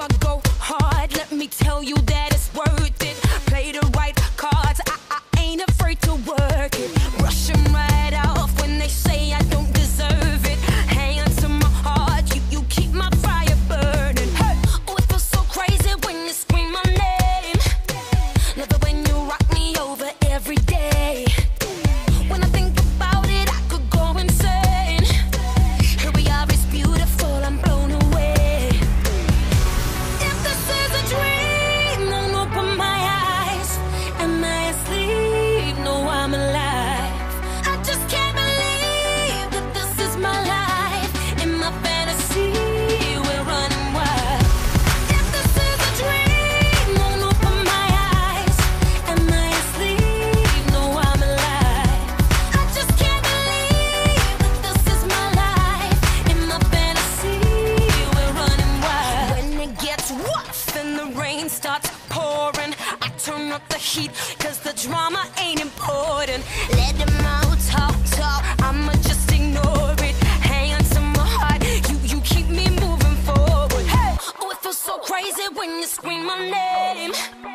I go hard, let me tell you that it's worth it. Play the right cards, I ain't afraid to work it. Brush 'em right off when they say I don't deserve it. Hand to my heart, you keep my fire burning. Hey, oh, it feels so crazy when you scream my name. Love it when you rock me over every day. When I think about it, I could go insane. Here we are, it's beautiful, I'm blown away. If this is a dream, don't open my eyes. Am I asleep? No, I'm alive. I just can't believe that this is my life. In my fantasy, we're running wild. If this is a dream, don't open my eyes. Am I asleep? No, I'm alive. I just can't believe that this is my life. In my fantasy, we're running wild. When it gets rough and the rain starts pouring, I turn up the heat, cause the drama ain't important. Let them all talk, I'ma just ignore it. Hand to my heart, you keep me moving forward. Hey, oh, it feels so crazy when you scream my name.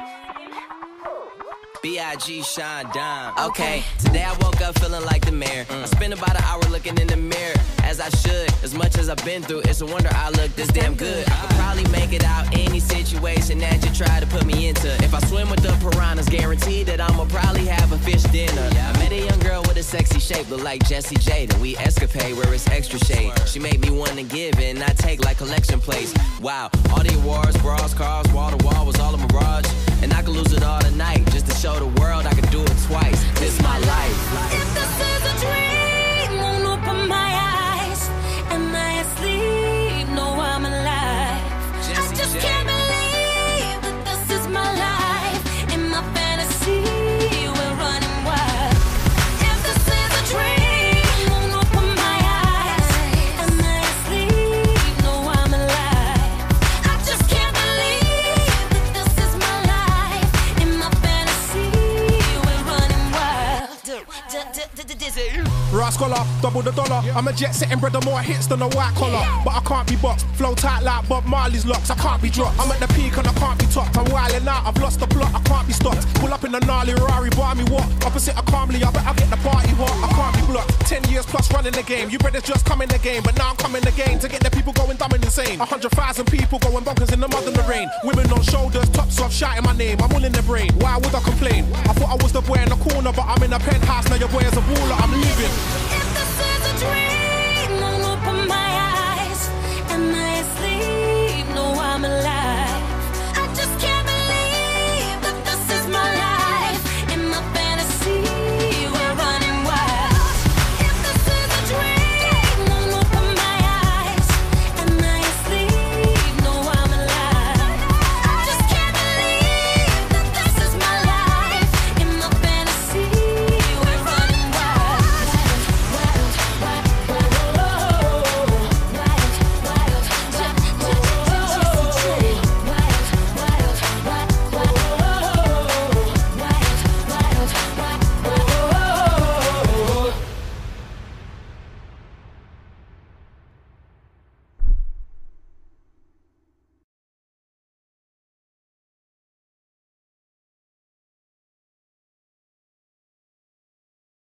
B.I.G. Sean Dime. Okay, today I woke up feeling like the mayor. I spent about an hour looking in the mirror, as I should. As much as I've been through, it's a wonder I look this damn good. I could probably make it out any situation that you try to put me into. If I swim with the piranhas, guaranteed that I'ma probably have a fish dinner. I met a young girl with a sexy shape, look like Jessie J. Then we escapade where it's extra shade. She made me want to give and not take like collection plates. Wow, all the awards, bras, cars, wall to wall was all a mirage. And I could lose it all tonight just to show the world I could do it twice. This my life. If this is a dream, won't open my eyes. Am I asleep? No, I'm alive. I just can't believe that this is my life. In my fantasy, we're running wild. If this is a dream, won't open my eyes. Am I asleep? No, I'm alive. I just can't believe that this is my life. In my fantasy, we're running wild. Rascaller, double the dollar. I'm a jet setting brother, more hits than a white collar. But I can't be boxed, flow tight like Bob Marley's locks. I can't be dropped. I'm at the peak and I can't be topped. I'm wilding out, I've lost the plot, I can't be stopped. Pull up in a gnarly Rari, buy me what? Opposite of calmly, I bet I get the party hot. I can't be blocked. 10 years plus running the game. You brothers just come in the game, but now I'm coming again to get the people going dumb and insane. 100,000 people going bonkers in the mud and the rain. Women on shoulders, tops off, shouting my name. I'm all in the brain. Why would I complain? I thought I was the boy in the corner, but I'm in a penthouse now. Your boy is a baller. I'm leaving.